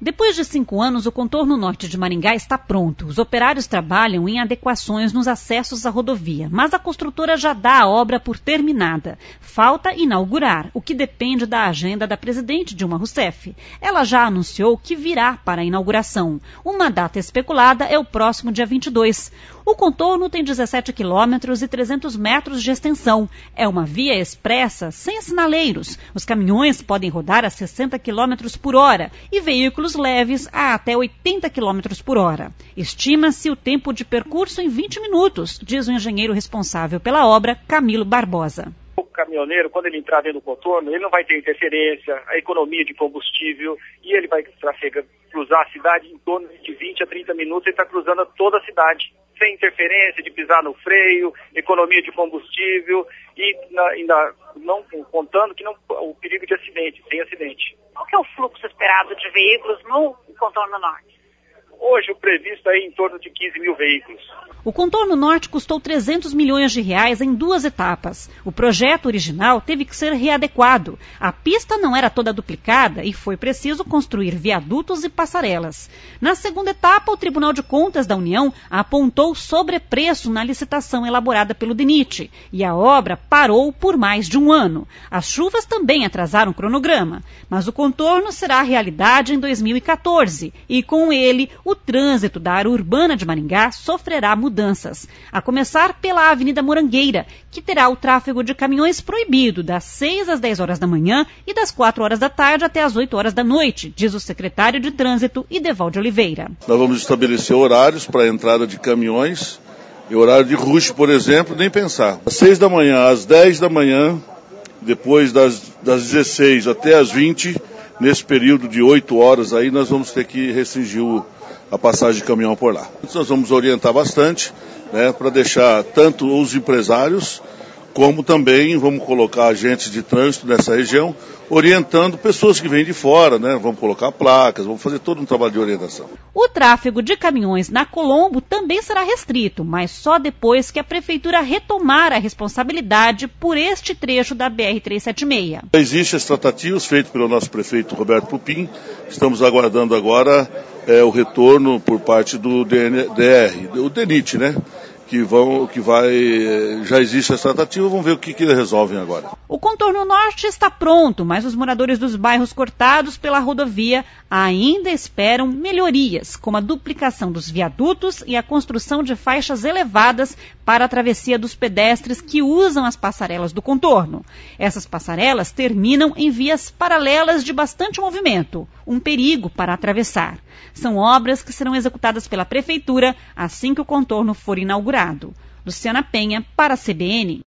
Depois de 5 anos, o contorno norte de Maringá está pronto. Os operários trabalham em adequações nos acessos à rodovia, mas a construtora já dá a obra por terminada. Falta inaugurar, o que depende da agenda da presidente Dilma Rousseff. Ela já anunciou que virá para a inauguração. Uma data especulada é o próximo dia 22. O contorno tem 17 quilômetros e 300 metros de extensão. É uma via expressa sem sinaleiros. Os caminhões podem rodar a 60 quilômetros por hora e veículos leves a até 80 quilômetros por hora. Estima-se o tempo de percurso em 20 minutos, diz o engenheiro responsável pela obra, Camilo Barbosa. O caminhoneiro, quando ele entrar dentro do contorno, ele não vai ter interferência, a economia de combustível, e ele vai cruzar a cidade em torno de 20 a 30 minutos, ele está cruzando toda a cidade, sem interferência de pisar no freio, economia de combustível, e ainda não contando que o perigo de acidente, sem acidente. Qual que é o fluxo esperado de veículos no contorno norte? Hoje o previsto é em torno de 15 mil veículos. O contorno norte custou 300 milhões de reais em 2 etapas. O projeto original teve que ser readequado. A pista não era toda duplicada e foi preciso construir viadutos e passarelas. Na segunda etapa, o Tribunal de Contas da União apontou sobrepreço na licitação elaborada pelo DENIT e a obra parou por mais de 1 ano. As chuvas também atrasaram o cronograma, mas o contorno será realidade em 2014 e com ele o trânsito da área urbana de Maringá sofrerá mudanças, a começar pela Avenida Morangueira, que terá o tráfego de caminhões proibido das 6 às 10 horas da manhã e das 4 horas da tarde até às 8 horas da noite, diz o secretário de Trânsito, Idevaldo Oliveira. Nós vamos estabelecer horários para a entrada de caminhões, e horário de rush, por exemplo, nem pensar. Às 6 da manhã, às 10 da manhã, depois das 16 até às 20, nesse período de 8 horas aí, nós vamos ter que restringir a passagem de caminhão por lá. Nós vamos orientar bastante, para deixar tanto os empresários, como também vamos colocar agentes de trânsito nessa região, orientando pessoas que vêm de fora, vamos colocar placas, vamos fazer todo um trabalho de orientação. O tráfego de caminhões na Colombo também será restrito, mas só depois que a Prefeitura retomar a responsabilidade por este trecho da BR-376. Existem as tratativas feitas pelo nosso prefeito Roberto Pupim, estamos aguardando agora o retorno por parte do o DENIT, já existe essa tratativa, vamos ver o que eles resolvem agora. O contorno norte está pronto, mas os moradores dos bairros cortados pela rodovia ainda esperam melhorias, como a duplicação dos viadutos e a construção de faixas elevadas para a travessia dos pedestres que usam as passarelas do contorno. Essas passarelas terminam em vias paralelas de bastante movimento, um perigo para atravessar. São obras que serão executadas pela Prefeitura assim que o contorno for inaugurado. Luciana Penha, para a CBN.